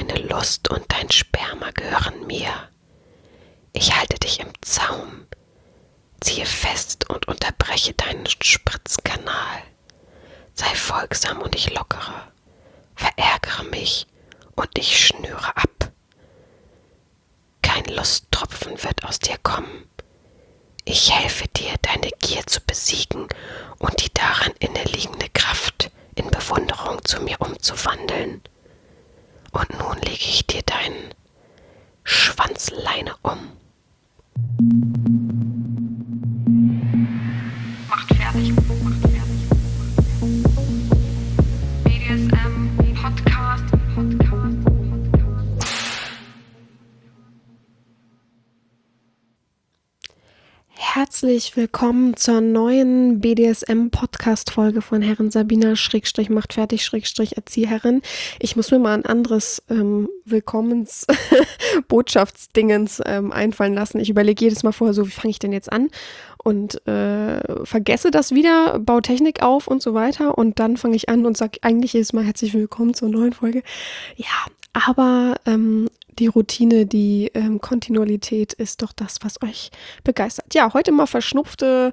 Deine Lust und dein Sperma gehören mir. Ich halte dich im Zaum, ziehe fest und unterbreche deinen Spritzkanal. Sei folgsam und ich lockere, verärgere mich und ich schnüre ab. Kein Lusttropfen wird aus dir kommen. Ich helfe dir, deine Gier zu besiegen und die daran inneliegende Kraft in Bewunderung zu mir umzuwandeln. Und nun lege ich dir deinen Schwanzleine um. Macht fertig. BDSM Podcast. Herzlich willkommen zur neuen BDSM-Podcast-Folge von Herren Sabina macht fertig Erzieherin. Ich muss mir mal ein anderes Willkommens-Botschaftsdingens einfallen lassen. Ich überlege jedes Mal vorher so, wie fange ich denn jetzt an? Und vergesse das wieder, baue Technik auf und so weiter. Und dann fange ich an und sage eigentlich jedes Mal herzlich willkommen zur neuen Folge. Ja, aber die Routine, die Kontinuität ist doch das, was euch begeistert. Ja, heute mal verschnupfte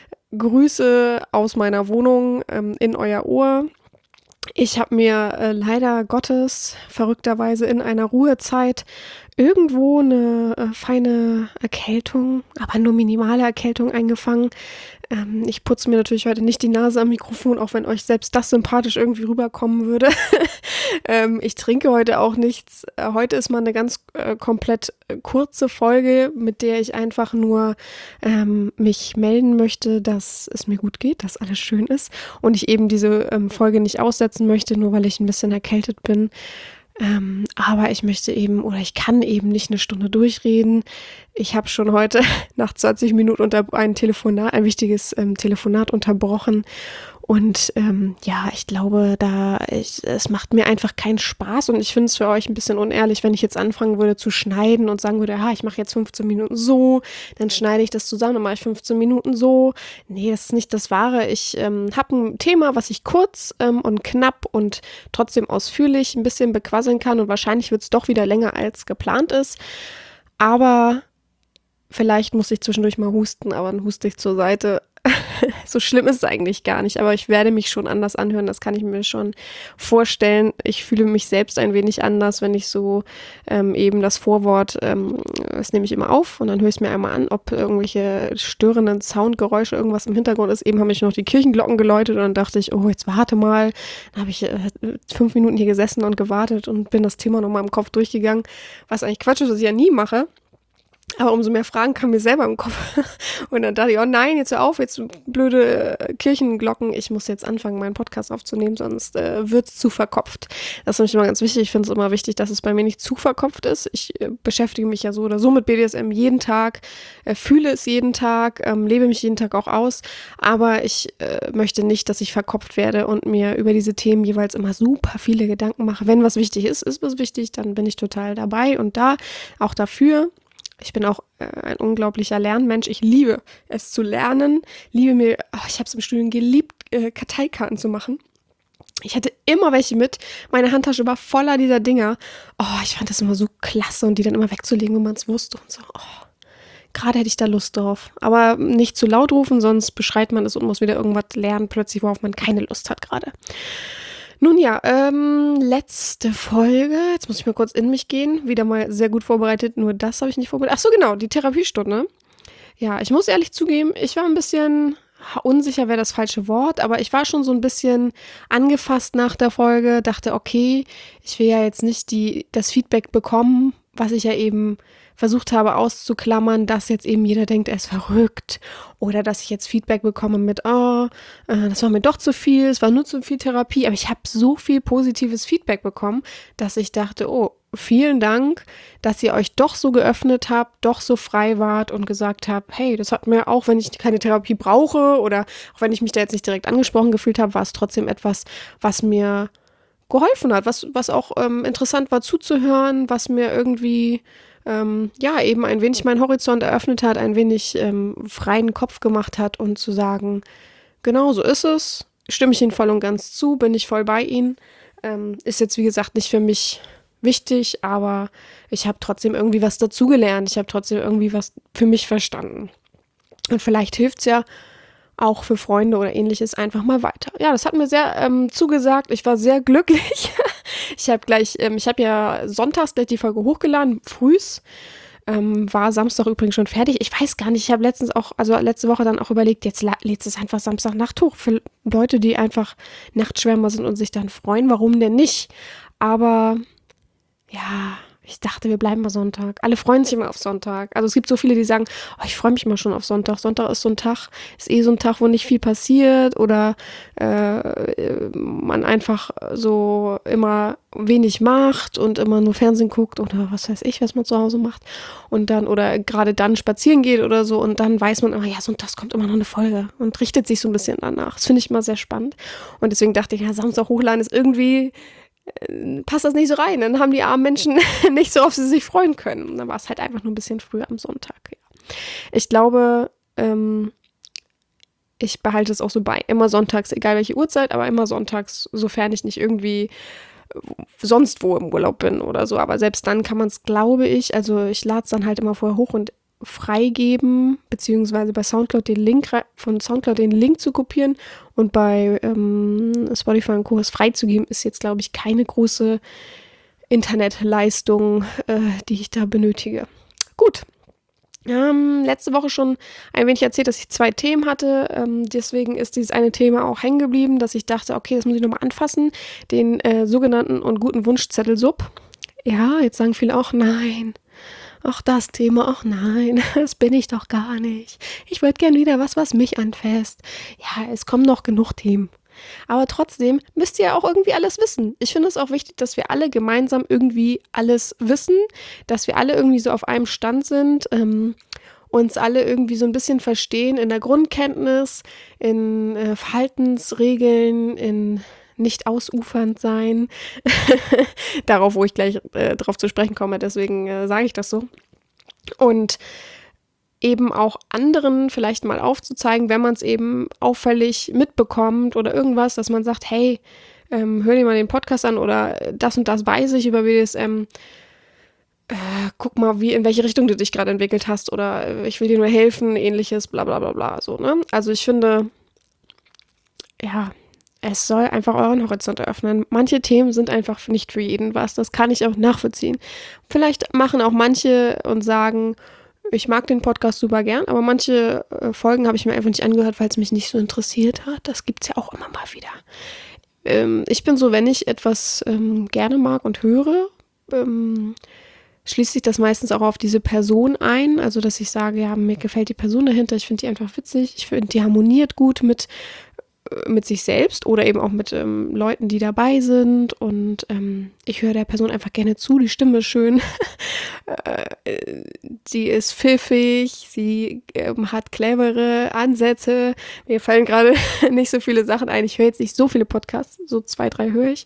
Grüße aus meiner Wohnung in euer Ohr. Ich habe mir leider Gottes verrückterweise in einer Ruhezeit irgendwo eine feine Erkältung, aber nur minimale Erkältung eingefangen. Ich putze mir natürlich heute nicht die Nase am Mikrofon, auch wenn euch selbst das sympathisch irgendwie rüberkommen würde. Ich trinke heute auch nichts. Heute ist mal eine ganz komplett kurze Folge, mit der ich einfach nur mich melden möchte, dass es mir gut geht, dass alles schön ist und ich eben diese Folge nicht aussetzen möchte, nur weil ich ein bisschen erkältet bin. Aber ich möchte eben oder ich kann eben nicht eine Stunde durchreden. Ich habe schon heute nach 20 Minuten ein wichtiges Telefonat unterbrochen. Und ja, ich glaube, es macht mir einfach keinen Spaß und ich finde es für euch ein bisschen unehrlich, wenn ich jetzt anfangen würde zu schneiden und sagen würde, ich mache jetzt 15 Minuten so, dann schneide ich das zusammen, dann mache ich 15 Minuten so. Nee, das ist nicht das Wahre. Ich habe ein Thema, was ich kurz und knapp und trotzdem ausführlich ein bisschen bequasseln kann und wahrscheinlich wird es doch wieder länger als geplant ist. Aber vielleicht muss ich zwischendurch mal husten, aber dann huste ich zur Seite. So schlimm ist es eigentlich gar nicht, aber ich werde mich schon anders anhören, das kann ich mir schon vorstellen. Ich fühle mich selbst ein wenig anders, wenn ich so eben das Vorwort, das nehme ich immer auf und dann höre ich es mir einmal an, ob irgendwelche störenden Soundgeräusche, irgendwas im Hintergrund ist. Eben haben mich noch die Kirchenglocken geläutet und dann dachte ich, oh, jetzt warte mal. Dann habe ich 5 Minuten hier gesessen und gewartet und bin das Thema nochmal im Kopf durchgegangen, was eigentlich Quatsch ist, was ich ja nie mache. Aber umso mehr Fragen kamen mir selber im Kopf. Und dann dachte ich, oh nein, jetzt hör auf, jetzt blöde Kirchenglocken. Ich muss jetzt anfangen, meinen Podcast aufzunehmen, sonst wird's zu verkopft. Das ist nämlich immer ganz wichtig. Ich finde es immer wichtig, dass es bei mir nicht zu verkopft ist. Ich beschäftige mich ja so oder so mit BDSM jeden Tag, fühle es jeden Tag, lebe mich jeden Tag auch aus. Aber ich möchte nicht, dass ich verkopft werde und mir über diese Themen jeweils immer super viele Gedanken mache. Wenn was wichtig ist was wichtig, dann bin ich total dabei und da, auch dafür. Ich bin auch ein unglaublicher Lernmensch. Ich liebe es zu lernen. Ich habe es im Studium geliebt, Karteikarten zu machen. Ich hatte immer welche mit. Meine Handtasche war voller dieser Dinger. Oh, ich fand das immer so klasse und die dann immer wegzulegen, wenn man es wusste und so. Oh, gerade hätte ich da Lust drauf. Aber nicht zu laut rufen, sonst beschreit man es und muss wieder irgendwas lernen, plötzlich, worauf man keine Lust hat gerade. Nun ja, letzte Folge, jetzt muss ich mal kurz in mich gehen, wieder mal sehr gut vorbereitet, nur das habe ich nicht vorbereitet. Ach so, genau, die Therapiestunde. Ja, ich muss ehrlich zugeben, ich war ein bisschen unsicher, wäre das falsche Wort, aber ich war schon so ein bisschen angefasst nach der Folge, dachte, okay, ich will ja jetzt nicht das Feedback bekommen, was ich ja eben versucht habe auszuklammern, dass jetzt eben jeder denkt, er ist verrückt oder dass ich jetzt Feedback bekomme mit, das war mir doch zu viel, es war nur zu viel Therapie, aber ich habe so viel positives Feedback bekommen, dass ich dachte, oh, vielen Dank, dass ihr euch doch so geöffnet habt, doch so frei wart und gesagt habt, hey, das hat mir auch, wenn ich keine Therapie brauche oder auch wenn ich mich da jetzt nicht direkt angesprochen gefühlt habe, war es trotzdem etwas, was mir geholfen hat, was auch interessant war zuzuhören, was mir irgendwie eben ein wenig meinen Horizont eröffnet hat, ein wenig freien Kopf gemacht hat und zu sagen, genau so ist es, stimme ich Ihnen voll und ganz zu, bin ich voll bei Ihnen, ist jetzt wie gesagt nicht für mich wichtig, aber ich habe trotzdem irgendwie was dazugelernt. Ich habe trotzdem irgendwie was für mich verstanden. Und vielleicht hilft es ja auch für Freunde oder ähnliches einfach mal weiter. Ja, das hat mir sehr zugesagt. Ich war sehr glücklich. Ich habe ja sonntags gleich die Folge hochgeladen, frühs. War Samstag übrigens schon fertig. Ich weiß gar nicht, ich habe letzte Woche dann auch überlegt, jetzt lädst es einfach Samstagnacht hoch für Leute, die einfach Nachtschwärmer sind und sich dann freuen. Warum denn nicht? Aber ja, ich dachte, wir bleiben mal Sonntag. Alle freuen sich immer auf Sonntag. Also es gibt so viele, die sagen, oh, ich freue mich immer schon auf Sonntag. Sonntag ist so ein Tag, wo nicht viel passiert oder man einfach so immer wenig macht und immer nur Fernsehen guckt oder was weiß ich, was man zu Hause macht. Und dann, oder gerade dann spazieren geht oder so und dann weiß man immer, ja, sonntags kommt immer noch eine Folge und richtet sich so ein bisschen danach. Das finde ich immer sehr spannend. Und deswegen dachte ich, ja, Samstag hochladen ist irgendwie passt das nicht so rein. Dann haben die armen Menschen nicht so, auf sie sich freuen können. Und dann war es halt einfach nur ein bisschen früher am Sonntag. Ja. Ich glaube, ich behalte es auch so bei. Immer sonntags, egal welche Uhrzeit, aber immer sonntags, sofern ich nicht irgendwie sonst wo im Urlaub bin oder so. Aber selbst dann kann man es, glaube ich, also ich lade es dann halt immer vorher hoch und freigeben, beziehungsweise bei Soundcloud von Soundcloud den Link zu kopieren und bei Spotify und Co. freizugeben, ist jetzt, glaube ich, keine große Internetleistung, die ich da benötige. Gut. Letzte Woche schon ein wenig erzählt, dass ich 2 Themen hatte. Deswegen ist dieses eine Thema auch hängen geblieben, dass ich dachte, okay, das muss ich nochmal anfassen. Den sogenannten und guten Wunschzettel-Sub. Ja, jetzt sagen viele auch, nein. Ach, das Thema, ach nein, das bin ich doch gar nicht. Ich würde gern wieder was mich anfasst. Ja, es kommen noch genug Themen. Aber trotzdem müsst ihr auch irgendwie alles wissen. Ich finde es auch wichtig, dass wir alle gemeinsam irgendwie alles wissen, dass wir alle irgendwie so auf einem Stand sind, uns alle irgendwie so ein bisschen verstehen in der Grundkenntnis, in Verhaltensregeln, in nicht ausufernd sein. Darauf, wo ich gleich drauf zu sprechen komme, deswegen sage ich das so. Und eben auch anderen vielleicht mal aufzuzeigen, wenn man es eben auffällig mitbekommt oder irgendwas, dass man sagt, hey, hör dir mal den Podcast an oder das und das weiß ich über BDSM. Guck mal, in welche Richtung du dich gerade entwickelt hast oder ich will dir nur helfen, ähnliches, bla bla bla bla. So, ne? Also ich finde, ja, es soll einfach euren Horizont eröffnen. Manche Themen sind einfach nicht für jeden was. Das kann ich auch nachvollziehen. Vielleicht machen auch manche und sagen, ich mag den Podcast super gern, aber manche Folgen habe ich mir einfach nicht angehört, weil es mich nicht so interessiert hat. Das gibt es ja auch immer mal wieder. Ich bin so, wenn ich etwas gerne mag und höre, schließt sich das meistens auch auf diese Person ein. Also, dass ich sage, ja, mir gefällt die Person dahinter, ich finde die einfach witzig, ich finde, die harmoniert gut mit sich selbst oder eben auch mit Leuten, die dabei sind und ich höre der Person einfach gerne zu, die Stimme ist schön, sie ist pfiffig, sie hat clevere Ansätze, mir fallen gerade nicht so viele Sachen ein, ich höre jetzt nicht so viele Podcasts, so 2, 3 höre ich,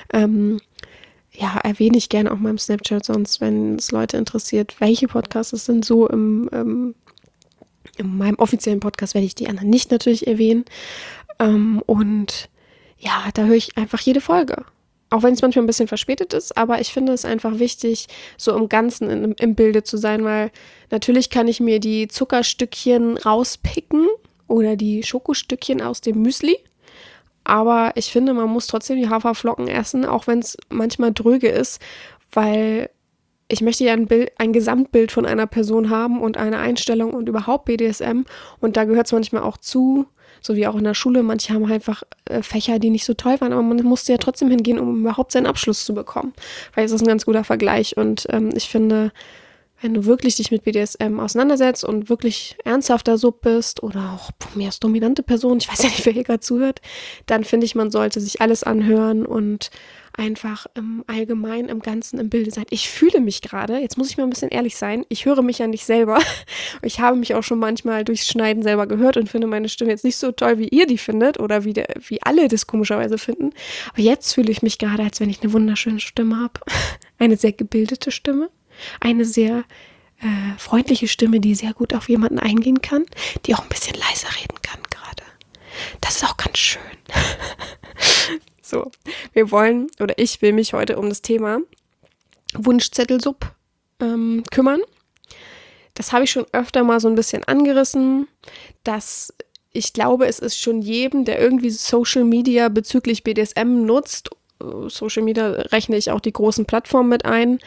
ja, erwähne ich gerne auch mal im Snapchat, sonst, wenn es Leute interessiert, welche Podcasts es sind, so in meinem offiziellen Podcast werde ich die anderen nicht natürlich erwähnen. Und ja, da höre ich einfach jede Folge. Auch wenn es manchmal ein bisschen verspätet ist, aber ich finde es einfach wichtig, so im Ganzen im Bilde zu sein, weil natürlich kann ich mir die Zuckerstückchen rauspicken oder die Schokostückchen aus dem Müsli. Aber ich finde, man muss trotzdem die Haferflocken essen, auch wenn es manchmal dröge ist, weil ich möchte ja ein Gesamtbild von einer Person haben und eine Einstellung und überhaupt BDSM. Und da gehört es manchmal auch zu, so wie auch in der Schule. Manche haben einfach Fächer, die nicht so toll waren, aber man musste ja trotzdem hingehen, um überhaupt seinen Abschluss zu bekommen. Weil es ist ein ganz guter Vergleich. Und ich finde, wenn du wirklich dich mit BDSM auseinandersetzt und wirklich ernsthafter Sub bist oder auch von mir als dominante Person, ich weiß ja nicht, wer hier gerade zuhört, dann finde ich, man sollte sich alles anhören und einfach im Allgemeinen, im Ganzen im Bilde sein. Ich fühle mich gerade, jetzt muss ich mal ein bisschen ehrlich sein, ich höre mich ja nicht selber. Ich habe mich auch schon manchmal durchs Schneiden selber gehört und finde meine Stimme jetzt nicht so toll, wie ihr die findet oder wie alle das komischerweise finden. Aber jetzt fühle ich mich gerade, als wenn ich eine wunderschöne Stimme habe. Eine sehr gebildete Stimme. Eine sehr freundliche Stimme, die sehr gut auf jemanden eingehen kann, die auch ein bisschen leiser reden kann gerade. Das ist auch ganz schön. So, ich will mich heute um das Thema Wunschzettel-Sub kümmern. Das habe ich schon öfter mal so ein bisschen angerissen, dass ich glaube, es ist schon jedem, der irgendwie Social Media bezüglich BDSM nutzt, Social Media rechne ich auch die großen Plattformen mit ein,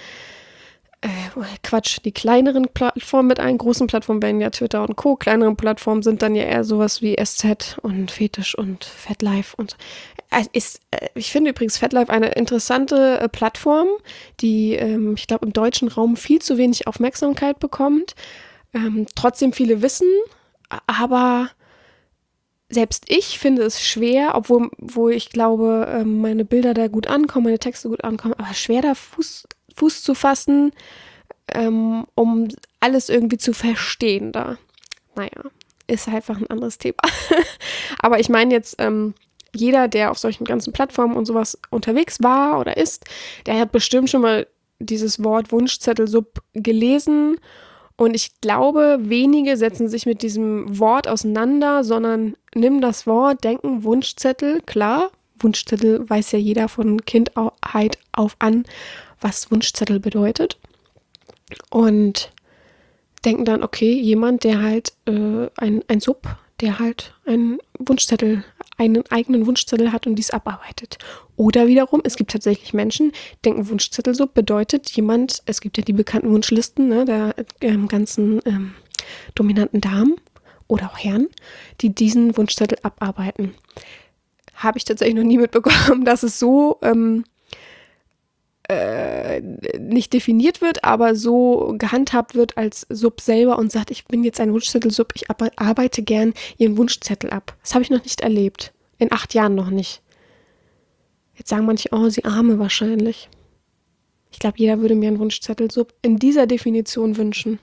die kleineren Plattformen mit ein. Großen Plattformen wären ja Twitter und Co. Kleineren Plattformen sind dann ja eher sowas wie SZ und Fetisch und FetLife und ich finde übrigens FetLife eine interessante Plattform, die, ich glaube, im deutschen Raum viel zu wenig Aufmerksamkeit bekommt. Trotzdem viele wissen, aber selbst ich finde es schwer, wo ich glaube, meine Bilder da gut ankommen, meine Texte gut ankommen, aber schwer da Fuß zu fassen, um alles irgendwie zu verstehen da. Naja, ist einfach ein anderes Thema. Aber ich meine jetzt, jeder, der auf solchen ganzen Plattformen und sowas unterwegs war oder ist, der hat bestimmt schon mal dieses Wort Wunschzettel-Sub gelesen. Und ich glaube, wenige setzen sich mit diesem Wort auseinander, sondern nimm das Wort, denken Wunschzettel, klar. Wunschzettel weiß ja jeder von Kindheit auf an, was Wunschzettel bedeutet. Und denken dann, okay, jemand, der halt ein Sub, der halt einen eigenen Wunschzettel hat und dies abarbeitet. Oder wiederum, es gibt tatsächlich Menschen, denken Wunschzettel-Sub bedeutet jemand, es gibt ja die bekannten Wunschlisten, ne, der ganzen dominanten Damen oder auch Herren, die diesen Wunschzettel abarbeiten. Habe ich tatsächlich noch nie mitbekommen, dass es so nicht definiert wird, aber so gehandhabt wird als Sub selber und sagt, ich bin jetzt ein Wunschzettel-Sub, ich arbeite gern ihren Wunschzettel ab. Das habe ich noch nicht erlebt. In 8 Jahren noch nicht. Jetzt sagen manche, oh, sie Arme wahrscheinlich. Ich glaube, jeder würde mir einen Wunschzettel-Sub in dieser Definition wünschen.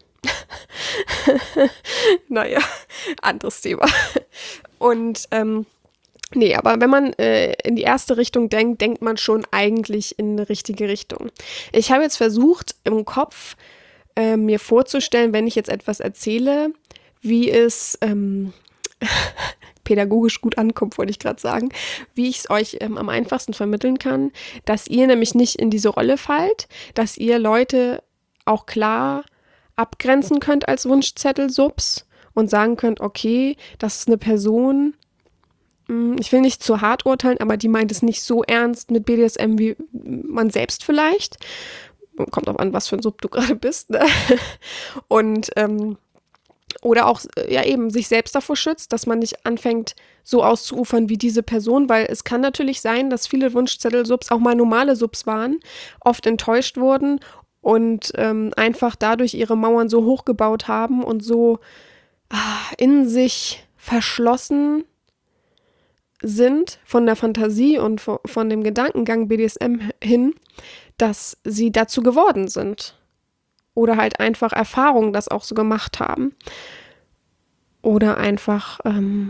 Naja, anderes Thema. Und nee, aber wenn man in die erste Richtung denkt, denkt man schon eigentlich in eine richtige Richtung. Ich habe jetzt versucht, im Kopf mir vorzustellen, wenn ich jetzt etwas erzähle, wie es pädagogisch gut ankommt, wollte ich gerade sagen, wie ich es euch am einfachsten vermitteln kann, dass ihr nämlich nicht in diese Rolle fallt, dass ihr Leute auch klar abgrenzen könnt als Wunschzettel-Subs und sagen könnt, okay, das ist eine Person, ich will nicht zu hart urteilen, aber die meint es nicht so ernst mit BDSM wie man selbst vielleicht. Kommt auch an, was für ein Sub du gerade bist. Ne? Und oder auch ja eben sich selbst davor schützt, dass man nicht anfängt, so auszuufern wie diese Person, weil es kann natürlich sein, dass viele Wunschzettel-Subs auch mal normale Subs waren, oft enttäuscht wurden und einfach dadurch ihre Mauern so hochgebaut haben und so in sich verschlossen sind von der Fantasie und von dem Gedankengang BDSM hin, dass sie dazu geworden sind. Oder halt einfach Erfahrungen das auch so gemacht haben. Oder einfach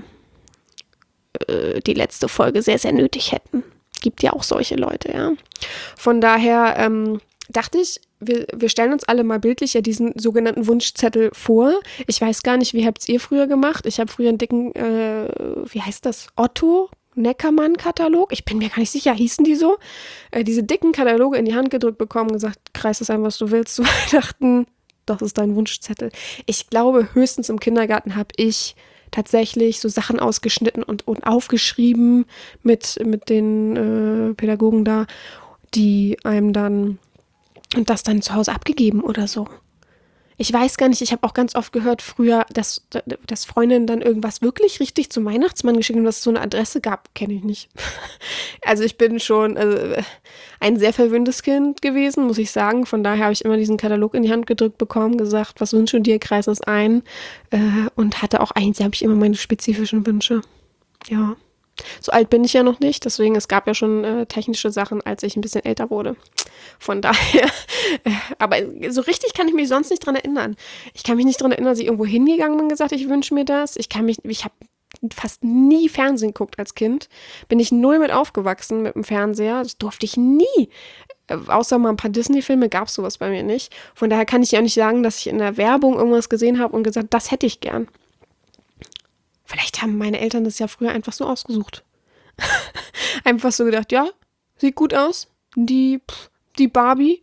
die letzte Folge sehr, sehr nötig hätten. Gibt ja auch solche Leute, ja. Von daher dachte ich, wir stellen uns alle mal bildlich ja diesen sogenannten Wunschzettel vor. Ich weiß gar nicht, wie habt ihr früher gemacht? Ich habe früher einen dicken, wie heißt das? Otto Neckermann-Katalog? Ich bin mir gar nicht sicher, hießen die so? Diese dicken Kataloge in die Hand gedrückt bekommen, gesagt, kreis es ein, was du willst zu Weihnachten. Das ist dein Wunschzettel. Ich glaube, höchstens im Kindergarten habe ich tatsächlich so Sachen ausgeschnitten und aufgeschrieben mit den Pädagogen da, die einem dann und das dann zu Hause abgegeben oder so. Ich weiß gar nicht, ich habe auch ganz oft gehört früher, dass Freundinnen dann irgendwas wirklich richtig zum Weihnachtsmann geschickt haben, dass es so eine Adresse gab. Kenne ich nicht. Also ich bin schon ein sehr verwöhntes Kind gewesen, muss ich sagen. Von daher habe ich immer diesen Katalog in die Hand gedrückt bekommen, gesagt, was wünschst du dir, kreis es ein. Und hatte auch eigentlich, habe ich immer meine spezifischen Wünsche. Ja. So alt bin ich ja noch nicht, deswegen, es gab ja schon technische Sachen, als ich ein bisschen älter wurde. Von daher, aber so richtig kann ich mich sonst nicht dran erinnern. Ich kann mich nicht dran erinnern, dass ich irgendwo hingegangen bin und gesagt, ich wünsche mir das. Ich habe fast nie Fernsehen geguckt als Kind. Bin ich null mit aufgewachsen mit dem Fernseher. Das durfte ich nie. Außer mal ein paar Disney-Filme gab es sowas bei mir nicht. Von daher kann ich ja auch nicht sagen, dass ich in der Werbung irgendwas gesehen habe und gesagt, das hätte ich gern. Vielleicht haben meine Eltern das ja früher einfach so ausgesucht. Einfach so gedacht, ja, sieht gut aus. Die Barbie,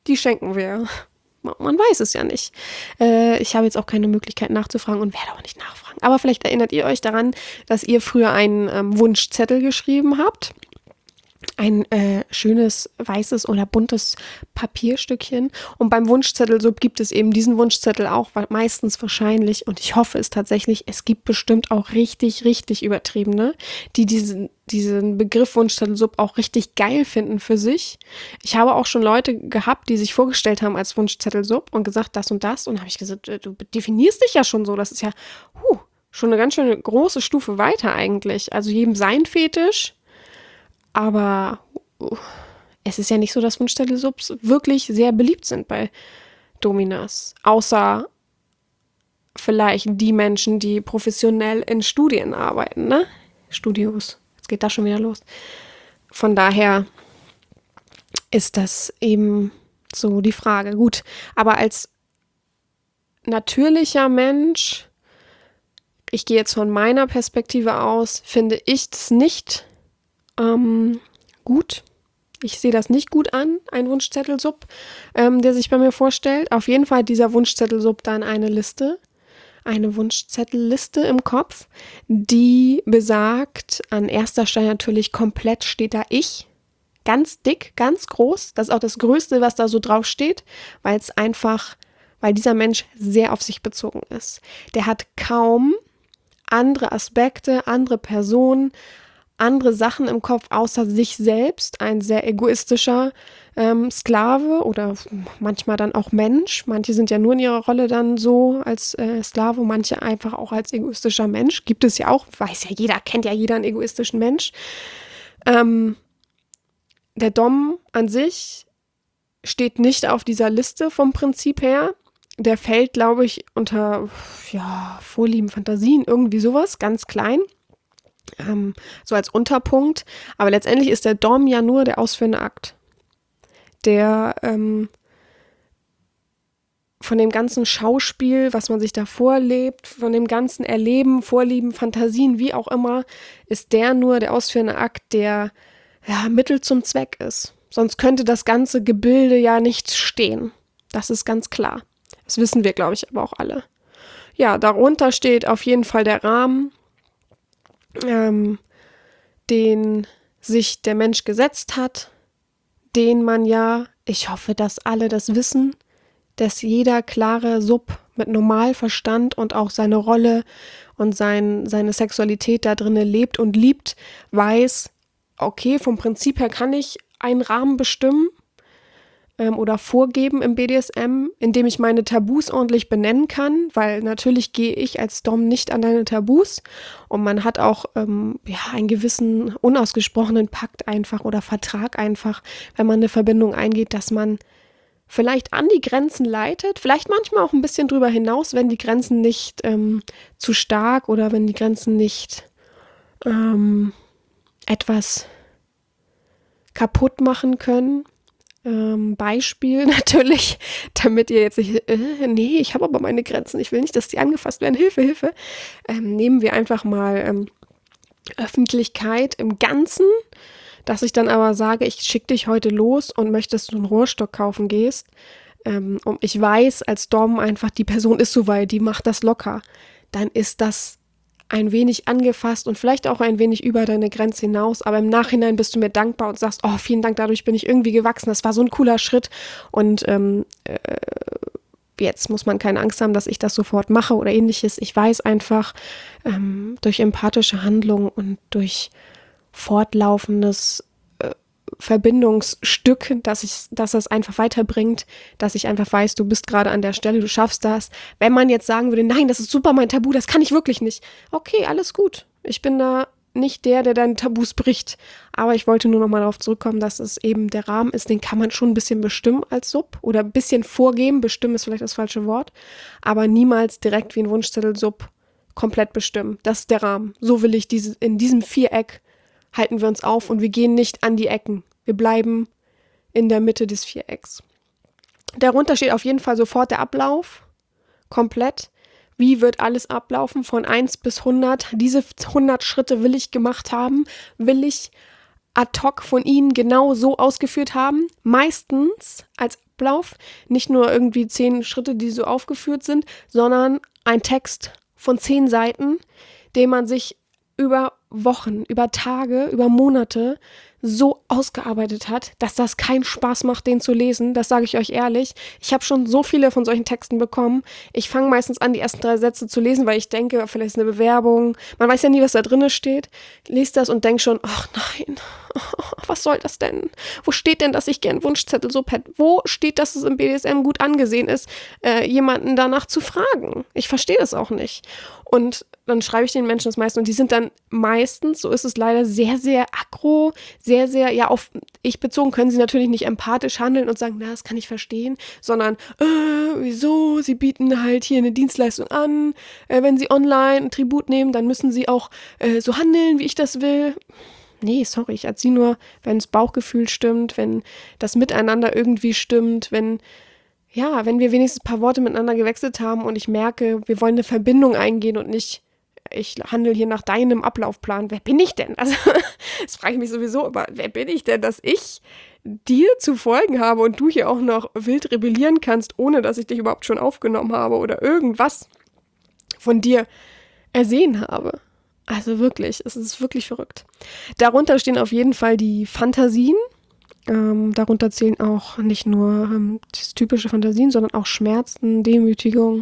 die schenken wir. Man weiß es ja nicht. Ich habe jetzt auch keine Möglichkeit nachzufragen und werde auch nicht nachfragen. Aber vielleicht erinnert ihr euch daran, dass ihr früher einen Wunschzettel geschrieben habt. Ein schönes weißes oder buntes Papierstückchen. Und beim Wunschzettelsub gibt es eben diesen Wunschzettel auch, meistens wahrscheinlich, und ich hoffe es tatsächlich, es gibt bestimmt auch richtig, richtig Übertriebene, die diesen Begriff Wunschzettelsub auch richtig geil finden für sich. Ich habe auch schon Leute gehabt, die sich vorgestellt haben als Wunschzettelsub und gesagt, das und das. Und da habe ich gesagt, du definierst dich ja schon so. Das ist ja schon eine ganz schöne große Stufe weiter eigentlich. Also jedem sein Fetisch. Aber es ist ja nicht so, dass Wunschzettelsubs wirklich sehr beliebt sind bei Dominas. Außer vielleicht die Menschen, die professionell in Studien arbeiten, ne? Studios. Jetzt geht das schon wieder los. Von daher ist das eben so die Frage. Gut, aber als natürlicher Mensch, ich gehe jetzt von meiner Perspektive aus, finde ich das nicht gut. Ich sehe das nicht gut an, ein Wunschzettelsub, der sich bei mir vorstellt. Auf jeden Fall hat dieser Wunschzettelsub dann eine Wunschzettelliste im Kopf, die besagt, an erster Stelle natürlich komplett steht da ich. Ganz dick, ganz groß. Das ist auch das Größte, was da so drauf steht, weil dieser Mensch sehr auf sich bezogen ist. Der hat kaum andere Aspekte, andere Personen, andere Sachen im Kopf außer sich selbst, ein sehr egoistischer Sklave oder manchmal dann auch Mensch. Manche sind ja nur in ihrer Rolle dann so als Sklave, manche einfach auch als egoistischer Mensch. Gibt es ja auch, weiß ja jeder, kennt ja jeder einen egoistischen Mensch. Der Dom an sich steht nicht auf dieser Liste vom Prinzip her. Der fällt, glaube ich, unter Vorlieben, Fantasien, irgendwie sowas, ganz klein. So als Unterpunkt. Aber letztendlich ist der Dom ja nur der ausführende Akt. Der von dem ganzen Schauspiel, was man sich da vorlebt, von dem ganzen Erleben, Vorlieben, Fantasien, wie auch immer, ist der nur der ausführende Akt, der Mittel zum Zweck ist. Sonst könnte das ganze Gebilde ja nicht stehen. Das ist ganz klar. Das wissen wir, glaube ich, aber auch alle. Ja, darunter steht auf jeden Fall der Rahmen, den sich der Mensch gesetzt hat, den man ich hoffe, dass alle das wissen, dass jeder klare Sub mit Normalverstand und auch seine Rolle und seine Sexualität da drinne lebt und liebt, weiß, okay, vom Prinzip her kann ich einen Rahmen bestimmen oder vorgeben im BDSM, indem ich meine Tabus ordentlich benennen kann, weil natürlich gehe ich als Dom nicht an deine Tabus und man hat auch einen gewissen unausgesprochenen Pakt einfach oder Vertrag einfach, wenn man eine Verbindung eingeht, dass man vielleicht an die Grenzen leitet, vielleicht manchmal auch ein bisschen drüber hinaus, wenn die Grenzen nicht zu stark oder wenn die Grenzen nicht etwas kaputt machen können. Beispiel natürlich, damit ihr jetzt nicht, nee, ich habe aber meine Grenzen, ich will nicht, dass die angefasst werden, Hilfe. Nehmen wir einfach mal Öffentlichkeit im Ganzen, dass ich dann aber sage, ich schicke dich heute los und möchte, dass du einen Rohrstock kaufen gehst. Und ich weiß als Dom einfach, die Person ist so weit, die macht das locker. Dann ist das ein wenig angefasst und vielleicht auch ein wenig über deine Grenze hinaus, aber im Nachhinein bist du mir dankbar und sagst, oh, vielen Dank, dadurch bin ich irgendwie gewachsen, das war so ein cooler Schritt und jetzt muss man keine Angst haben, dass ich das sofort mache oder ähnliches. Ich weiß einfach, durch empathische Handlung und durch fortlaufendes Verbindungsstück, dass das einfach weiterbringt, dass ich einfach weiß, du bist gerade an der Stelle, du schaffst das. Wenn man jetzt sagen würde, nein, das ist super mein Tabu, das kann ich wirklich nicht. Okay, alles gut. Ich bin da nicht der deine Tabus bricht. Aber ich wollte nur noch mal darauf zurückkommen, dass es eben der Rahmen ist, den kann man schon ein bisschen bestimmen als Sub oder ein bisschen vorgeben. Bestimmen ist vielleicht das falsche Wort, aber niemals direkt wie ein Wunschzettel-Sub komplett bestimmen. Das ist der Rahmen. So will ich in diesem Viereck halten wir uns auf und wir gehen nicht an die Ecken. Wir bleiben in der Mitte des Vierecks. Darunter steht auf jeden Fall sofort der Ablauf, komplett. Wie wird alles ablaufen von 1 bis 100? Diese 100 Schritte will ich gemacht haben, will ich ad hoc von Ihnen genau so ausgeführt haben. Meistens als Ablauf. Nicht nur irgendwie 10 Schritte, die so aufgeführt sind, sondern ein Text von 10 Seiten, den man sich über Wochen, über Tage, über Monate so ausgearbeitet hat, dass das keinen Spaß macht, den zu lesen. Das sage ich euch ehrlich. Ich habe schon so viele von solchen Texten bekommen. Ich fange meistens an, die ersten 3 Sätze zu lesen, weil ich denke, vielleicht ist eine Bewerbung. Man weiß ja nie, was da drin steht. Lest das und denke schon, ach nein, was soll das denn? Wo steht denn, dass ich gern Wunschzettel so hätte? Wo steht, dass es im BDSM gut angesehen ist, jemanden danach zu fragen? Ich verstehe das auch nicht. Und dann schreibe ich den Menschen das meistens und die sind dann meistens, so ist es leider, sehr, sehr aggro, sehr, sehr, ja, auf ich bezogen, können sie natürlich nicht empathisch handeln und sagen, na, das kann ich verstehen, sondern, wieso, sie bieten halt hier eine Dienstleistung an, wenn sie online ein Tribut nehmen, dann müssen sie auch so handeln, wie ich das will. Nee, sorry, ich erzähle nur, wenn das Bauchgefühl stimmt, wenn das Miteinander irgendwie stimmt, wenn wir wenigstens ein paar Worte miteinander gewechselt haben und ich merke, wir wollen eine Verbindung eingehen und nicht, ich handle hier nach deinem Ablaufplan. Wer bin ich denn? Also, das frage ich mich sowieso, aber wer bin ich denn, dass ich dir zu folgen habe und du hier auch noch wild rebellieren kannst, ohne dass ich dich überhaupt schon aufgenommen habe oder irgendwas von dir ersehen habe? Also wirklich, es ist wirklich verrückt. Darunter stehen auf jeden Fall die Fantasien. Darunter zählen auch nicht nur das typische Fantasien, sondern auch Schmerzen, Demütigung,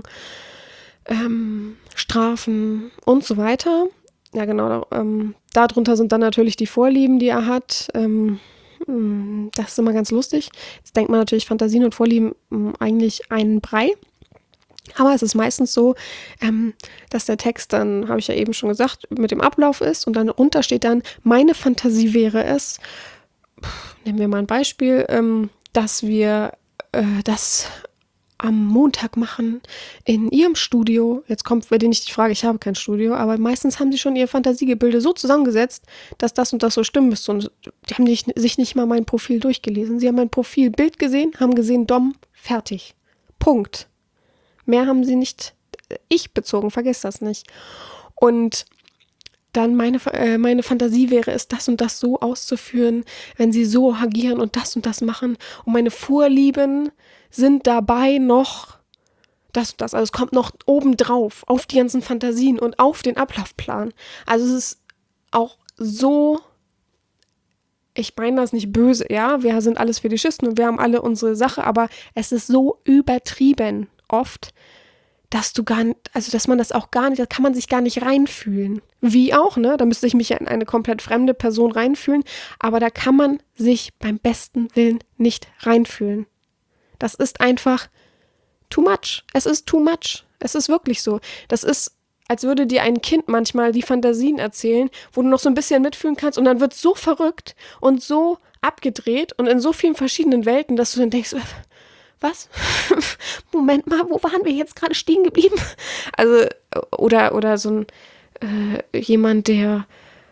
Strafen und so weiter. Ja, genau. Darunter sind dann natürlich die Vorlieben, die er hat. Das ist immer ganz lustig. Jetzt denkt man natürlich Fantasien und Vorlieben eigentlich einen Brei. Aber es ist meistens so, dass der Text dann, habe ich ja eben schon gesagt, mit dem Ablauf ist und dann runter steht dann, meine Fantasie wäre es, nehmen wir mal ein Beispiel, dass wir das am Montag machen in ihrem Studio. Jetzt kommt bei denen nicht die Frage, ich habe kein Studio, aber meistens haben sie schon ihr Fantasiegebilde so zusammengesetzt, dass das und das so stimmen müsste. Und die haben sich nicht mal mein Profil durchgelesen. Sie haben mein Profilbild gesehen, haben gesehen, Dom, fertig. Punkt. Mehr haben sie nicht ich bezogen, vergesst das nicht. Und dann meine Fantasie wäre es, das und das so auszuführen, wenn sie so agieren und das machen. Und meine Vorlieben sind dabei noch das und das. Also es kommt noch obendrauf auf die ganzen Fantasien und auf den Ablaufplan. Also es ist auch so, ich meine das nicht böse, ja, wir sind alles Fetischisten und wir haben alle unsere Sache, aber es ist so übertrieben oft, dass dass man das auch gar nicht, da kann man sich gar nicht reinfühlen. Wie auch, ne? Da müsste ich mich in eine komplett fremde Person reinfühlen, aber da kann man sich beim besten Willen nicht reinfühlen. Das ist einfach too much. Es ist too much. Es ist wirklich so. Das ist, als würde dir ein Kind manchmal die Fantasien erzählen, wo du noch so ein bisschen mitfühlen kannst und dann wird es so verrückt und so abgedreht und in so vielen verschiedenen Welten, dass du dann denkst, was? Moment mal, wo waren wir jetzt gerade stehen geblieben? Also, oder so ein jemand, der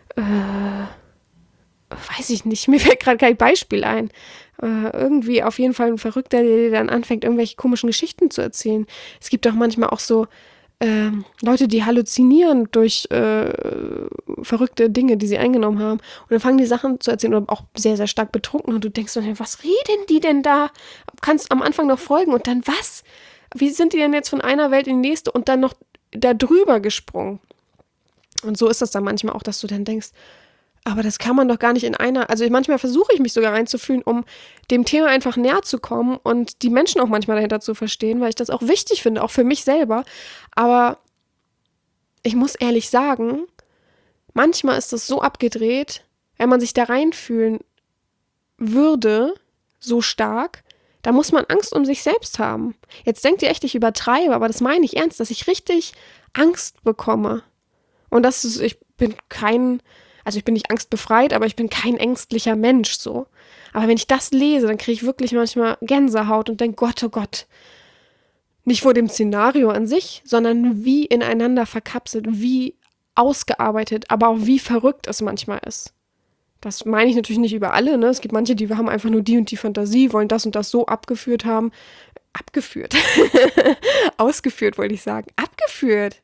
weiß ich nicht, mir fällt gerade kein Beispiel ein. Irgendwie auf jeden Fall ein Verrückter, der dir dann anfängt, irgendwelche komischen Geschichten zu erzählen. Es gibt auch manchmal auch so Leute, die halluzinieren durch verrückte Dinge, die sie eingenommen haben. Und dann fangen die Sachen zu erzählen oder auch sehr, sehr stark betrunken. Und du denkst dann, was reden die denn da? Kannst am Anfang noch folgen und dann was? Wie sind die denn jetzt von einer Welt in die nächste und dann noch da drüber gesprungen? Und so ist das dann manchmal auch, dass du dann denkst, aber das kann man doch gar nicht in einer, also manchmal versuche ich mich sogar reinzufühlen, um dem Thema einfach näher zu kommen und die Menschen auch manchmal dahinter zu verstehen, weil ich das auch wichtig finde, auch für mich selber. Aber ich muss ehrlich sagen, manchmal ist das so abgedreht, wenn man sich da reinfühlen würde, so stark, da muss man Angst um sich selbst haben. Jetzt denkt ihr echt, ich übertreibe, aber das meine ich ernst, dass ich richtig Angst bekomme. Und ich bin nicht angstbefreit, aber ich bin kein ängstlicher Mensch so. Aber wenn ich das lese, dann kriege ich wirklich manchmal Gänsehaut und denke, Gott, oh Gott. Nicht vor dem Szenario an sich, sondern wie ineinander verkapselt, wie ausgearbeitet, aber auch wie verrückt es manchmal ist. Das meine ich natürlich nicht über alle, ne? Es gibt manche, die haben einfach nur die und die Fantasie, wollen das und das so abgeführt haben. Abgeführt. Ausgeführt, wollte ich sagen. Abgeführt.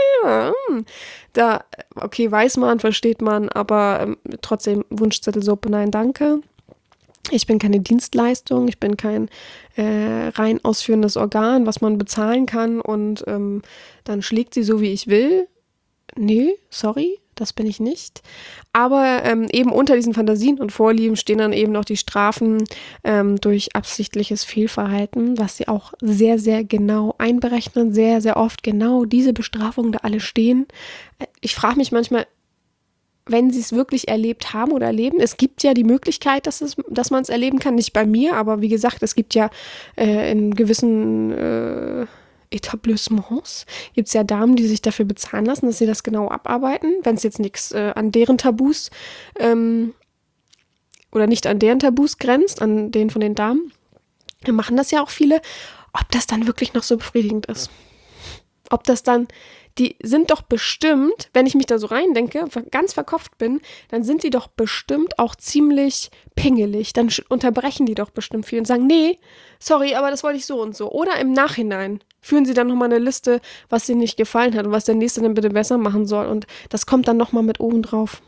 Da, okay, weiß man, versteht man, aber trotzdem Wunschzettelsuppe, nein, danke. Ich bin keine Dienstleistung, ich bin kein rein ausführendes Organ, was man bezahlen kann und dann schlägt sie so, wie ich will. Nee, sorry, das bin ich nicht. Aber eben unter diesen Fantasien und Vorlieben stehen dann eben noch die Strafen durch absichtliches Fehlverhalten, was sie auch sehr, sehr genau einberechnen, sehr, sehr oft genau diese Bestrafungen da alle stehen. Ich frage mich manchmal, wenn sie es wirklich erlebt haben oder erleben. Es gibt ja die Möglichkeit, dass man es erleben kann. Nicht bei mir, aber wie gesagt, es gibt ja in gewissen Etablissements gibt es ja Damen, die sich dafür bezahlen lassen, dass sie das genau abarbeiten, wenn es jetzt nichts an deren Tabus oder nicht an deren Tabus grenzt, an denen von den Damen. Dann machen das ja auch viele. Ob das dann wirklich noch so befriedigend ist. Ob das dann, die sind doch bestimmt, wenn ich mich da so reindenke, ganz verkopft bin, dann sind die doch bestimmt auch ziemlich pingelig. Dann unterbrechen die doch bestimmt viel und sagen, nee, sorry, aber das wollte ich so und so. Oder im Nachhinein führen sie dann nochmal eine Liste, was ihnen nicht gefallen hat und was der Nächste dann bitte besser machen soll. Und das kommt dann nochmal mit oben drauf.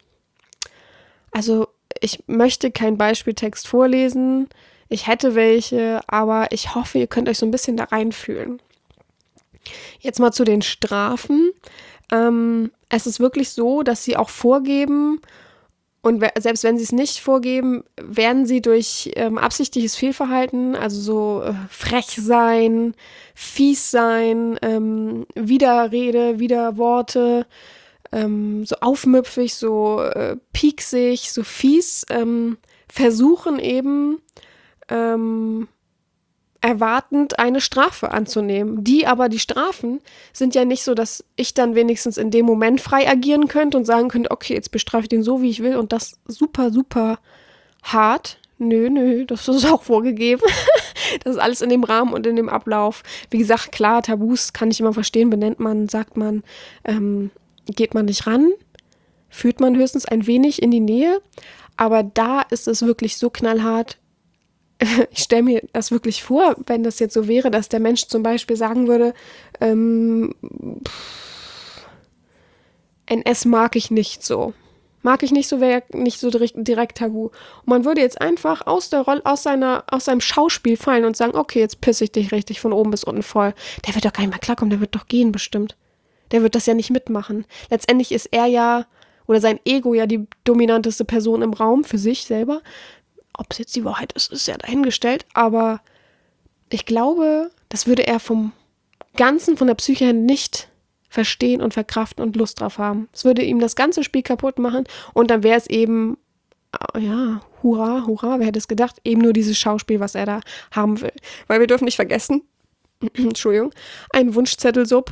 Also ich möchte keinen Beispieltext vorlesen. Ich hätte welche, aber ich hoffe, ihr könnt euch so ein bisschen da reinfühlen. Jetzt mal zu den Strafen. Es ist wirklich so, dass sie auch vorgeben, und selbst wenn sie es nicht vorgeben, werden sie durch absichtliches Fehlverhalten, also so frech sein, fies sein, Widerrede, Widerworte, so aufmüpfig, so pieksig, so fies, versuchen eben erwartend eine Strafe anzunehmen. Die Strafen sind ja nicht so, dass ich dann wenigstens in dem Moment frei agieren könnte und sagen könnte, okay, jetzt bestrafe ich den so, wie ich will und das super, super hart. Nö, das ist auch vorgegeben. Das ist alles in dem Rahmen und in dem Ablauf. Wie gesagt, klar, Tabus kann ich immer verstehen, benennt man, sagt man, geht man nicht ran, führt man höchstens ein wenig in die Nähe, aber da ist es wirklich so knallhart. Ich stelle mir das wirklich vor, wenn das jetzt so wäre, dass der Mensch zum Beispiel sagen würde, NS mag ich nicht so. Mag ich nicht so, wäre nicht so direkt tabu. Und man würde jetzt einfach aus seinem Schauspiel fallen und sagen, okay, jetzt pisse ich dich richtig von oben bis unten voll. Der wird doch gar nicht mehr klarkommen, der wird doch gehen bestimmt. Der wird das ja nicht mitmachen. Letztendlich ist er ja, oder sein Ego ja die dominanteste Person im Raum für sich selber. Ob es jetzt die Wahrheit ist, ist ja dahingestellt, aber ich glaube, das würde er vom Ganzen, von der Psyche her nicht verstehen und verkraften und Lust drauf haben. Es würde ihm das ganze Spiel kaputt machen und dann wäre es eben, ja, hurra, wer hätte es gedacht, eben nur dieses Schauspiel, was er da haben will. Weil wir dürfen nicht vergessen, Entschuldigung, ein Wunschzettelsub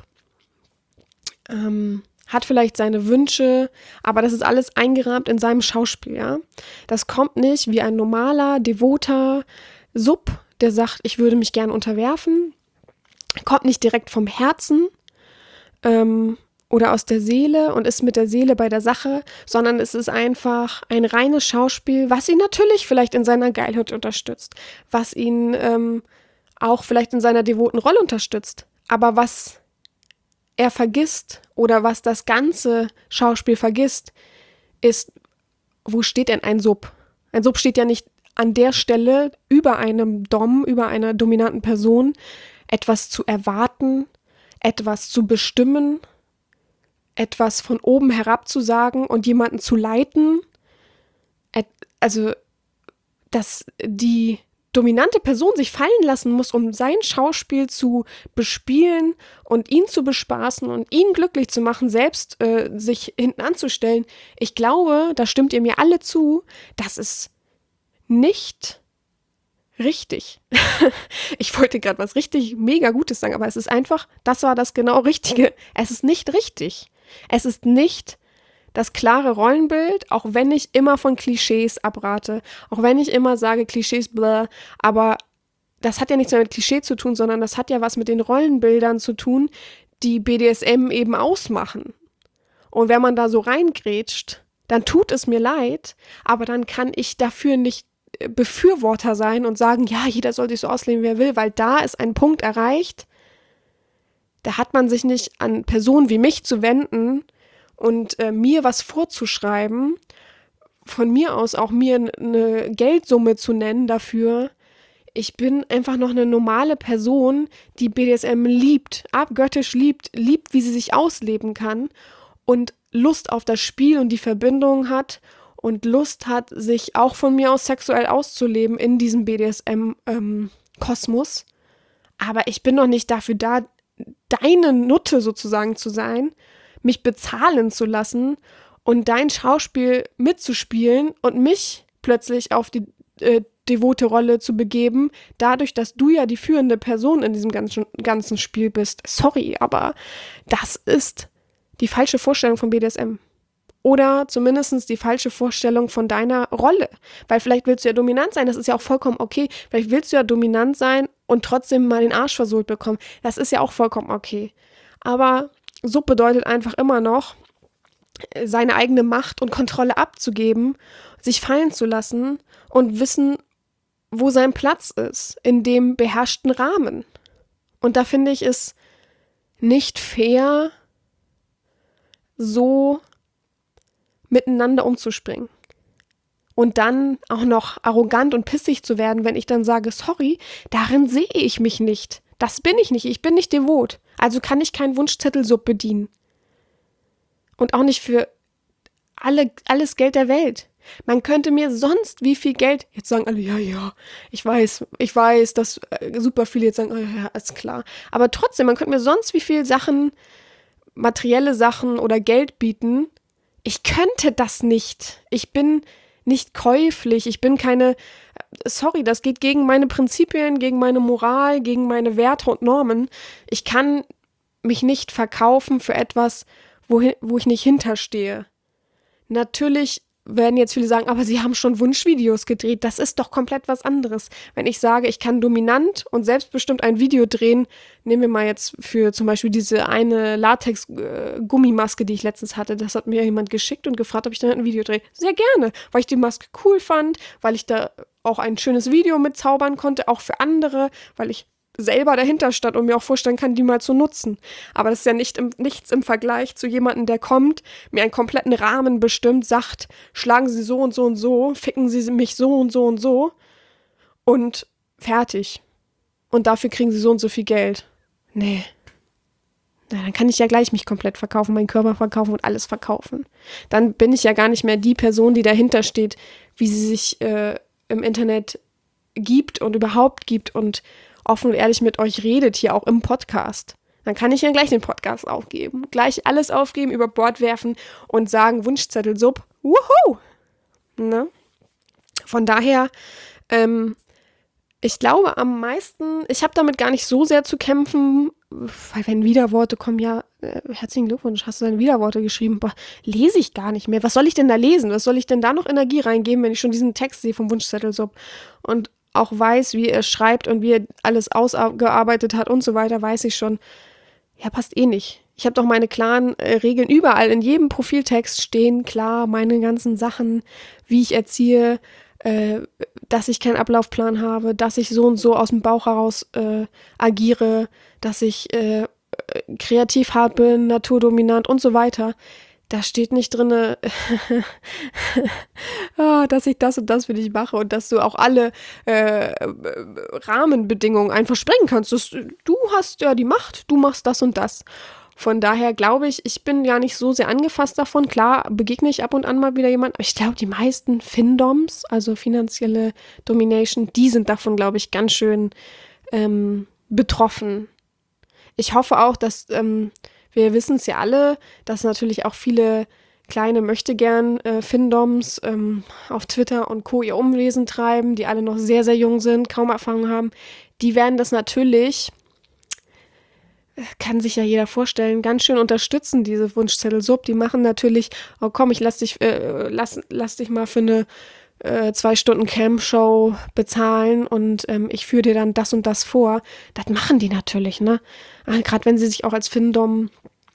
hat vielleicht seine Wünsche, aber das ist alles eingerahmt in seinem Schauspiel, ja. Das kommt nicht wie ein normaler, devoter Sub, der sagt, ich würde mich gern unterwerfen. Kommt nicht direkt vom Herzen oder aus der Seele und ist mit der Seele bei der Sache, sondern es ist einfach ein reines Schauspiel, was ihn natürlich vielleicht in seiner Geilheit unterstützt, was ihn auch vielleicht in seiner devoten Rolle unterstützt, aber was er vergisst oder was das ganze Schauspiel vergisst, ist, wo steht denn ein Sub? Ein Sub steht ja nicht an der Stelle über einem Dom, über einer dominanten Person, etwas zu erwarten, etwas zu bestimmen, etwas von oben herab zu sagen und jemanden zu leiten. Also, dass die dominante Person sich fallen lassen muss, um sein Schauspiel zu bespielen und ihn zu bespaßen und ihn glücklich zu machen, selbst sich hinten anzustellen. Ich glaube, da stimmt ihr mir alle zu, das ist nicht richtig. Ich wollte gerade was richtig mega Gutes sagen, aber es ist einfach, das war das genau Richtige. Es ist nicht richtig. Es ist nicht das klare Rollenbild, auch wenn ich immer von Klischees abrate, auch wenn ich immer sage, Klischees, bläh, aber das hat ja nichts mehr mit Klischee zu tun, sondern das hat ja was mit den Rollenbildern zu tun, die BDSM eben ausmachen. Und wenn man da so reingrätscht, dann tut es mir leid, aber dann kann ich dafür nicht Befürworter sein und sagen, ja, jeder soll sich so ausleben, wie er will, weil da ist ein Punkt erreicht, da hat man sich nicht an Personen wie mich zu wenden und mir was vorzuschreiben, von mir aus auch mir eine Geldsumme zu nennen dafür. Ich bin einfach noch eine normale Person, die BDSM liebt, abgöttisch liebt, wie sie sich ausleben kann und Lust auf das Spiel und die Verbindung hat und Lust hat, sich auch von mir aus sexuell auszuleben in diesem BDSM-Kosmos. Aber ich bin noch nicht dafür da, deine Nutte sozusagen zu sein, mich bezahlen zu lassen und dein Schauspiel mitzuspielen und mich plötzlich auf die devote Rolle zu begeben, dadurch, dass du ja die führende Person in diesem ganzen Spiel bist. Sorry, aber das ist die falsche Vorstellung von BDSM. Oder zumindest die falsche Vorstellung von deiner Rolle. Weil vielleicht willst du ja dominant sein, das ist ja auch vollkommen okay. Vielleicht willst du ja dominant sein und trotzdem mal den Arsch versohlt bekommen. Das ist ja auch vollkommen okay. Aber Sub bedeutet einfach immer noch, seine eigene Macht und Kontrolle abzugeben, sich fallen zu lassen und wissen, wo sein Platz ist, in dem beherrschten Rahmen. Und da finde ich es nicht fair, so miteinander umzuspringen. Und dann auch noch arrogant und pissig zu werden, wenn ich dann sage, sorry, darin sehe ich mich nicht. Das bin ich nicht, ich bin nicht devot. Also kann ich keinen Wunschzettel-Sub bedienen. Und auch nicht für alles Geld der Welt. Man könnte mir sonst wie viel Geld, jetzt sagen alle, ja, ich weiß, dass super viele jetzt sagen, oh, ja, ist klar. Aber trotzdem, man könnte mir sonst wie viel Sachen, materielle Sachen oder Geld bieten. Ich könnte das nicht. Ich bin nicht käuflich. Ich bin keine, sorry, das geht gegen meine Prinzipien, gegen meine Moral, gegen meine Werte und Normen. Ich kann mich nicht verkaufen für etwas, wo ich nicht hinterstehe. Natürlich werden jetzt viele sagen, aber sie haben schon Wunschvideos gedreht. Das ist doch komplett was anderes. Wenn ich sage, ich kann dominant und selbstbestimmt ein Video drehen, nehmen wir mal jetzt für zum Beispiel diese eine Latex-Gummimaske, die ich letztens hatte, das hat mir jemand geschickt und gefragt, ob ich damit ein Video drehe. Sehr gerne, weil ich die Maske cool fand, weil ich da auch ein schönes Video mitzaubern konnte, auch für andere, weil ich selber dahinter stand und mir auch vorstellen kann, die mal zu nutzen. Aber das ist ja nichts im Vergleich zu jemandem, der kommt, mir einen kompletten Rahmen bestimmt, sagt, schlagen Sie so und so und so, ficken Sie mich so und so und fertig. Und dafür kriegen Sie so und so viel Geld. Nee. Na, dann kann ich ja gleich mich komplett verkaufen, meinen Körper verkaufen und alles verkaufen. Dann bin ich ja gar nicht mehr die Person, die dahinter steht, wie sie sich im Internet gibt und überhaupt gibt und offen und ehrlich mit euch redet, hier auch im Podcast. Dann kann ich ja gleich den Podcast aufgeben. Gleich alles aufgeben, über Bord werfen und sagen, Wunschzettel, Sub, wuhu! Ne? Von daher, ich glaube am meisten, ich habe damit gar nicht so sehr zu kämpfen, weil wenn Widerworte kommen, ja, herzlichen Glückwunsch, hast du deine Widerworte geschrieben, boah, lese ich gar nicht mehr. Was soll ich denn da lesen? Was soll ich denn da noch Energie reingeben, wenn ich schon diesen Text sehe vom Wunschzettel, Sub? Und auch weiß, wie er schreibt und wie er alles ausgearbeitet hat und so weiter, weiß ich schon, ja, passt eh nicht. Ich habe doch meine klaren Regeln überall, in jedem Profiltext stehen klar meine ganzen Sachen, wie ich erziehe, dass ich keinen Ablaufplan habe, dass ich so und so aus dem Bauch heraus agiere, dass ich kreativ hart bin, naturdominant und so weiter. Da steht nicht drin, dass ich das und das für dich mache und dass du auch alle Rahmenbedingungen einfach sprengen kannst. Du hast ja die Macht, du machst das und das. Von daher glaube ich bin gar nicht so sehr angefasst davon. Klar, begegne ich ab und an mal wieder jemand, aber ich glaube, die meisten Findoms, also finanzielle Domination, die sind davon, glaube ich, ganz schön betroffen. Ich hoffe auch, dass wir wissen es ja alle, dass natürlich auch viele kleine Möchtegern Findoms auf Twitter und Co. ihr Unwesen treiben, die alle noch sehr, sehr jung sind, kaum Erfahrung haben. Die werden das natürlich, kann sich ja jeder vorstellen, ganz schön unterstützen, diese Wunschzettel-Sub. Die machen natürlich, oh komm, ich lass dich mal für eine 2 Stunden Cam-Show bezahlen und ich führe dir dann das und das vor. Das machen die natürlich, ne? Gerade wenn sie sich auch als Findom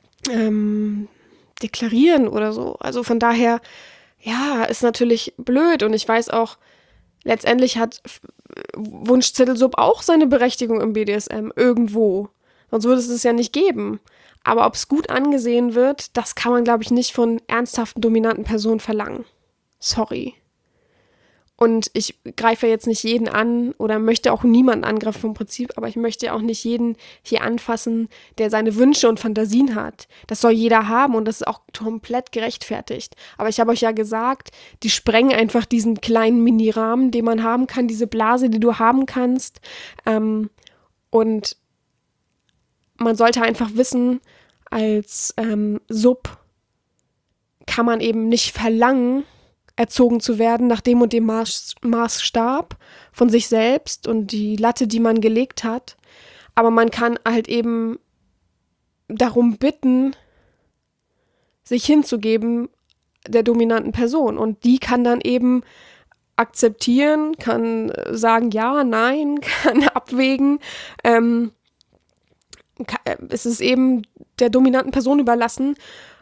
deklarieren oder so. Also von daher, ja, ist natürlich blöd und ich weiß auch, letztendlich hat Wunschzettel-Sub auch seine Berechtigung im BDSM irgendwo. Sonst würde es es ja nicht geben. Aber ob es gut angesehen wird, das kann man, glaube ich, nicht von ernsthaften, dominanten Personen verlangen. Sorry. Und ich greife jetzt nicht jeden an oder möchte auch niemanden angreifen vom Prinzip, aber ich möchte auch nicht jeden hier anfassen, der seine Wünsche und Fantasien hat. Das soll jeder haben und das ist auch komplett gerechtfertigt. Aber ich habe euch ja gesagt, die sprengen einfach diesen kleinen Mini-Rahmen, den man haben kann, diese Blase, die du haben kannst. Und man sollte einfach wissen, als Sub kann man eben nicht verlangen, erzogen zu werden nach dem und dem Maßstab von sich selbst und die Latte, die man gelegt hat. Aber man kann halt eben darum bitten, sich hinzugeben der dominanten Person. Und die kann dann eben akzeptieren, kann sagen ja, nein, kann abwägen. Es ist eben der dominanten Person überlassen,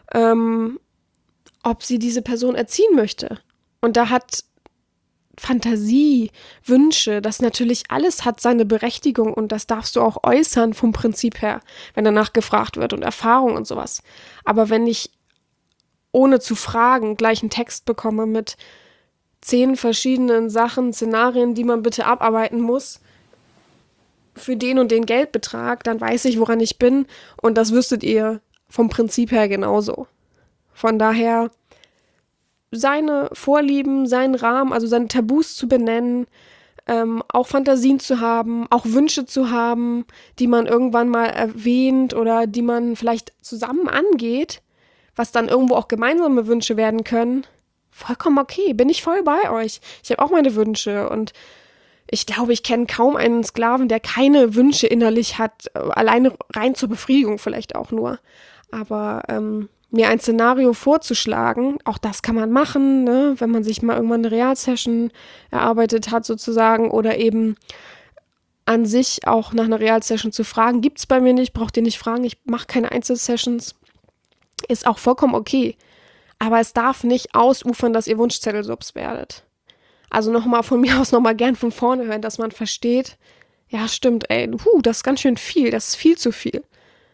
ob sie diese Person erziehen möchte. Und da hat Fantasie, Wünsche, das natürlich alles hat seine Berechtigung und das darfst du auch äußern vom Prinzip her, wenn danach gefragt wird und Erfahrung und sowas. Aber wenn ich ohne zu fragen gleich einen Text bekomme mit 10 verschiedenen Sachen, Szenarien, die man bitte abarbeiten muss, für den und den Geldbetrag, dann weiß ich, woran ich bin und das wüsstet ihr vom Prinzip her genauso. Von daher seine Vorlieben, seinen Rahmen, also seine Tabus zu benennen, auch Fantasien zu haben, auch Wünsche zu haben, die man irgendwann mal erwähnt oder die man vielleicht zusammen angeht, was dann irgendwo auch gemeinsame Wünsche werden können. Vollkommen okay, bin ich voll bei euch. Ich habe auch meine Wünsche und ich glaube, ich kenne kaum einen Sklaven, der keine Wünsche innerlich hat, alleine rein zur Befriedigung vielleicht auch nur. Aber mir ein Szenario vorzuschlagen, auch das kann man machen, ne? Wenn man sich mal irgendwann eine Realsession erarbeitet hat sozusagen oder eben an sich auch nach einer Realsession zu fragen, gibt's bei mir nicht, braucht ihr nicht fragen, ich mache keine Einzelsessions, ist auch vollkommen okay. Aber es darf nicht ausufern, dass ihr Wunschzettelsubs werdet. Also nochmal von mir aus nochmal gern von vorne hören, dass man versteht, ja stimmt, ey, das ist ganz schön viel, das ist viel zu viel.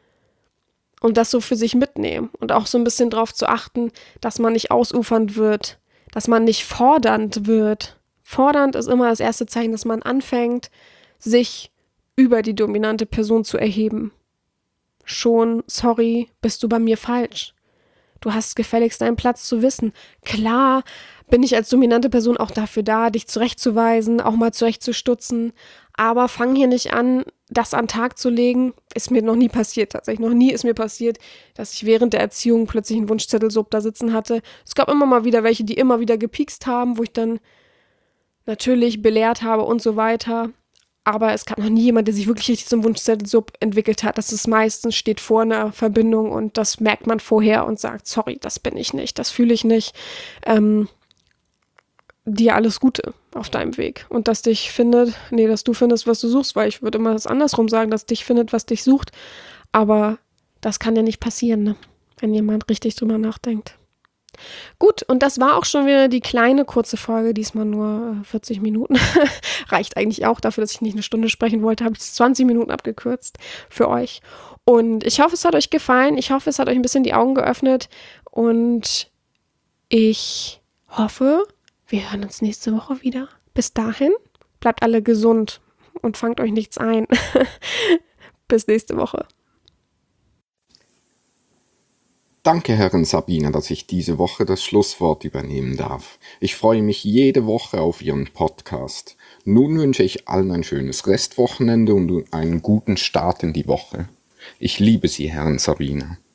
Und das so für sich mitnehmen und auch so ein bisschen drauf zu achten, dass man nicht ausufernd wird, dass man nicht fordernd wird. Fordernd ist immer das erste Zeichen, dass man anfängt, sich über die dominante Person zu erheben. Schon, sorry, bist du bei mir falsch. Du hast gefälligst deinen Platz zu wissen. Klar bin ich als dominante Person auch dafür da, dich zurechtzuweisen, auch mal zurechtzustutzen. Aber fang hier nicht an, das an den Tag zu legen. Ist mir noch nie passiert, tatsächlich. Noch nie ist mir passiert, dass ich während der Erziehung plötzlich einen Wunschzettelsub da sitzen hatte. Es gab immer mal wieder welche, die immer wieder gepiekst haben, wo ich dann natürlich belehrt habe und so weiter. Aber es gab noch nie jemand, der sich wirklich richtig zum Wunschzettelsub entwickelt hat. Das ist meistens, steht vor einer Verbindung und das merkt man vorher und sagt, sorry, das bin ich nicht, das fühle ich nicht. Dir alles Gute auf deinem Weg. Und dass dich findet, dass du findest, was du suchst, weil ich würde immer das andersrum sagen, dass dich findet, was dich sucht. Aber das kann ja nicht passieren, ne? Wenn jemand richtig drüber nachdenkt. Gut, und das war auch schon wieder die kleine kurze Folge, diesmal nur 40 Minuten. Reicht eigentlich auch dafür, dass ich nicht eine Stunde sprechen wollte, habe ich es 20 Minuten abgekürzt für euch. Und ich hoffe, es hat euch gefallen. Ich hoffe, es hat euch ein bisschen die Augen geöffnet. Und ich hoffe, wir hören uns nächste Woche wieder. Bis dahin, bleibt alle gesund und fangt euch nichts ein. Bis nächste Woche. Danke, Herrin Sabina, dass ich diese Woche das Schlusswort übernehmen darf. Ich freue mich jede Woche auf Ihren Podcast. Nun wünsche ich allen ein schönes Restwochenende und einen guten Start in die Woche. Ich liebe Sie, Herrin Sabina.